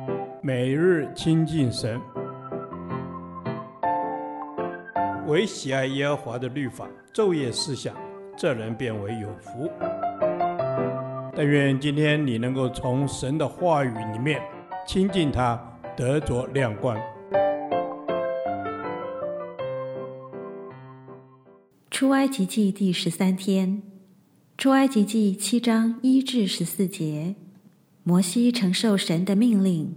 每日亲近神，唯喜爱耶和华的律法，昼夜思想，这人变为有福。但愿今天你能够从神的话语里面亲近他，得着亮光。 出埃及记第13天，出埃及记7章1至14节，摩西承受神的命令。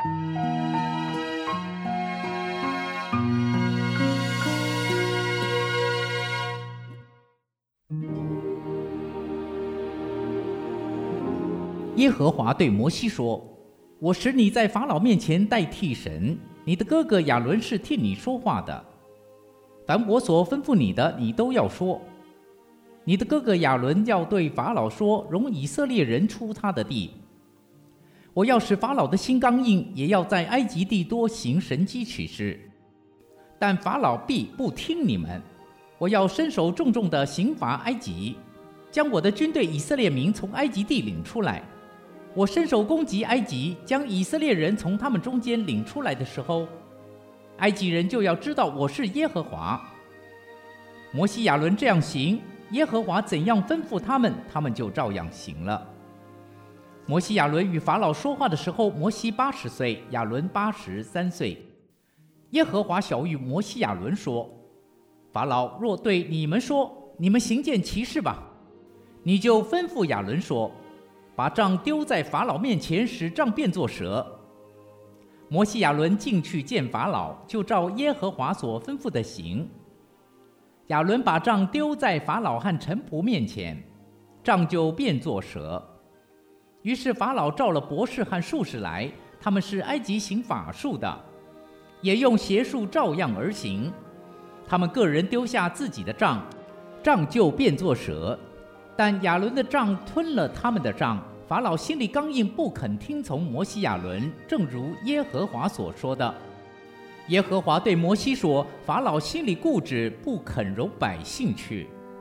耶和华对摩西说：我使你在法老面前代替神，你的哥哥亚伦是替你说话的。凡我所吩咐你的，你都要说。你的哥哥亚伦要对法老说，容以色列人出他的地。我要使法老的心刚硬，也要在埃及地多行神迹奇事，但法老必不听你们。我要伸手重重地刑罚埃及，将我的军队以色列民从埃及地领出来。我伸手攻击埃及，将以色列人从他们中间领出来的时候，埃及人就要知道我是耶和华。摩西亚伦这样行，耶和华怎样吩咐他们，他们就照样行了。摩西亚伦与法老说话的时候，摩西80岁，亚伦83岁。耶和华晓谕摩西亚伦说：法老若对你们说，你们行件奇事吧，你就吩咐亚伦说，把杖丢在法老面前，使杖变作蛇。摩西亚伦进去见法老，就照耶和华所吩咐的行。亚伦把杖丢在法老和臣仆面前，杖就变作蛇。于是法老召了博士和术士来，他们是埃及行法术的，也用邪术照样而行。他们个人丢下自己的杖，杖就变作蛇。但亚伦的杖吞了他们的杖，法老心里刚硬，不肯听从摩西亚伦，正如耶和华所说的。耶和华对摩西说：法老心里固执，不肯容百姓去。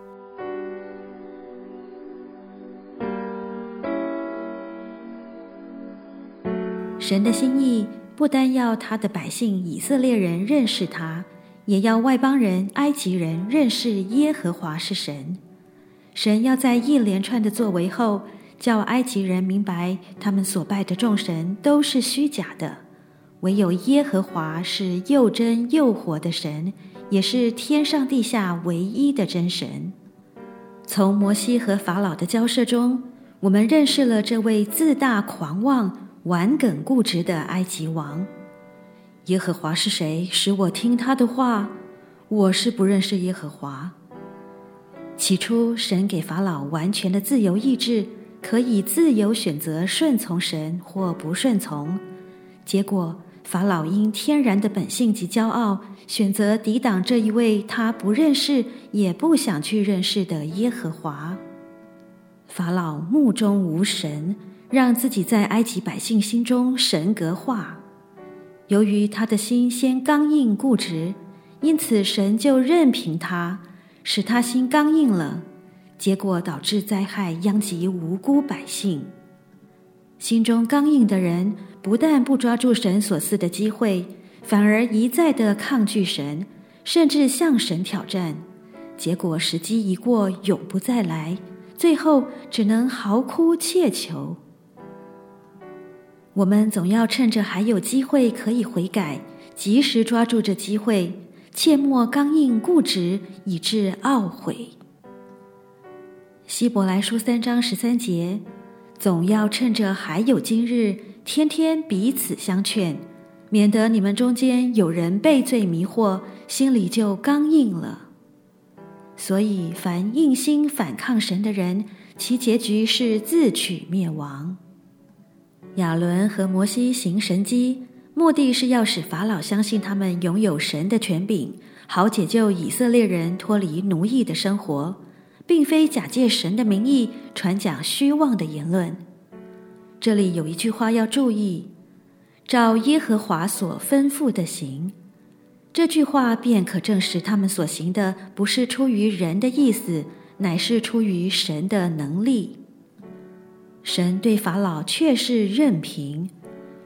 神的心意不单要他的百姓以色列人认识他，也要外邦人埃及人认识耶和华是神。神要在一连串的作为后，叫埃及人明白他们所拜的众神都是虚假的，唯有耶和华是又真又活的神，也是天上地下唯一的真神。从摩西和法老的交涉中，我们认识了这位自大狂妄、顽梗固执的埃及王。耶和华是谁，使我听他的话？我是不认识耶和华。起初，神给法老完全的自由意志，可以自由选择顺从神或不顺从。结果，法老因天然的本性及骄傲，选择抵挡这一位他不认识也不想去认识的耶和华。法老目中无神，让自己在埃及百姓心中神格化。由于他的心先刚硬固执，因此神就任凭他，使他心刚硬了，结果导致灾害殃及无辜百姓。心中刚硬的人，不但不抓住神所赐的机会，反而一再地抗拒神，甚至向神挑战，结果时机一过，永不再来，最后只能嚎哭切求。我们总要趁着还有机会可以悔改，及时抓住这机会，切莫刚硬固执，以致懊悔。希伯来书3章13节，总要趁着还有今日，天天彼此相劝，免得你们中间有人被罪迷惑，心里就刚硬了。所以凡硬心反抗神的人，其结局是自取灭亡。亚伦和摩西行神迹，目的是要使法老相信他们拥有神的权柄，好解救以色列人脱离奴役的生活，并非假借神的名义传讲虚妄的言论。这里有一句话要注意，照耶和华所吩咐的行。这句话便可证实他们所行的不是出于人的意思，乃是出于神的能力。神对法老确是任凭，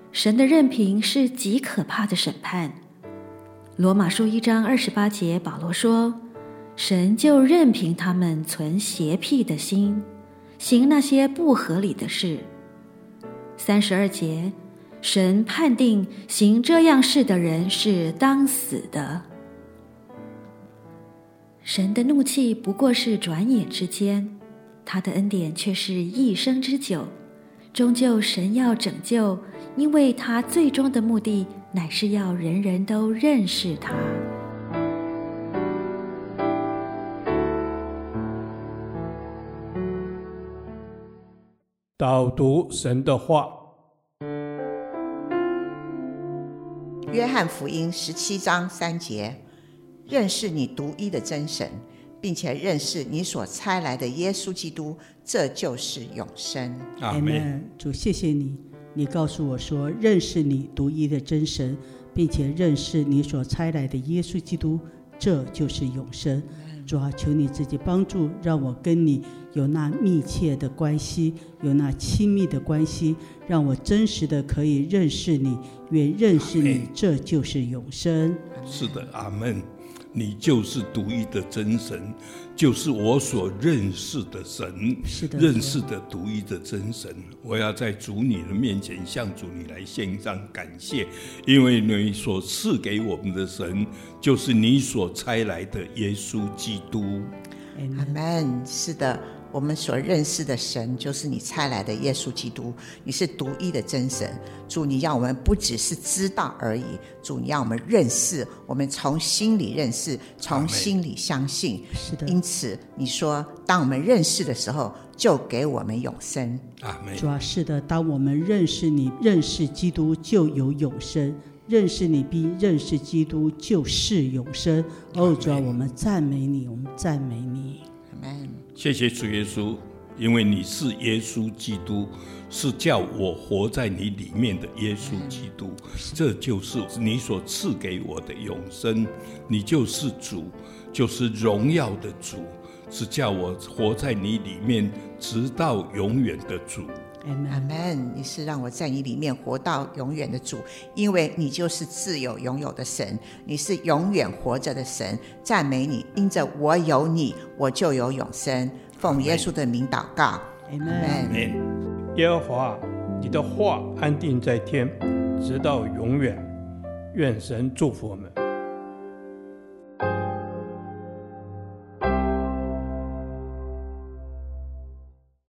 神的任凭是极可怕的审判。罗马书1章28节，保罗说，神就任凭他们存邪僻的心，行那些不合理的事。32节，神判定行这样事的人是当死的。神的怒气不过是转眼之间，他的恩典却是一生之久。终究神要拯救，因为他最终的目的乃是要人人都认识他。 导读神的话。 约翰福音17章3节，认识你独一的真神，并且认识你所差来的耶稣基督，这就是永生。 阿们。 主，谢谢你，你告诉我说，认识你独一的真神，并且认识你所差来的耶稣基督，这就是永生。主啊，求你自己帮助，让我跟你有那密切的关系，有那亲密的关系，让我真实的可以认识你，愿认识你，这就是永生。 是的，阿们。你就是独一的真神，就是我所认识的神， 是的， 认识的独一的真神。我要在主你的面前向主你来献上感谢，因为你所赐给我们的神，就是你所差来的耶稣基督。 阿们。是的，我们所认识的神就是你差来的耶稣基督，你是独一的真神。主，你让我们不只是知道而已，主，你让我们认识，我们从心里认识，从心里相信。 是的， 因此你说当我们认识的时候，就给我们永生。 阿们。 主啊，是的，当我们认识你，认识基督，就有永生。认识你并认识基督，就是永生。主啊，我们赞美你，我们赞美你。 谢谢主耶稣，因为你是耶稣基督，是叫我活在你里面的耶稣基督，这就是你所赐给我的永生。你就是主，就是荣耀的主，是叫我活在你里面直到永远的主。 阿们。你是让我在你里面活到永远的主，因为你就是自由拥有的神，你是永远活着的神。赞美你，因着我有你，我就有永生。奉耶稣的名祷告，阿们。 耶和华，你的话安定在天，直到永远。愿神祝福我们。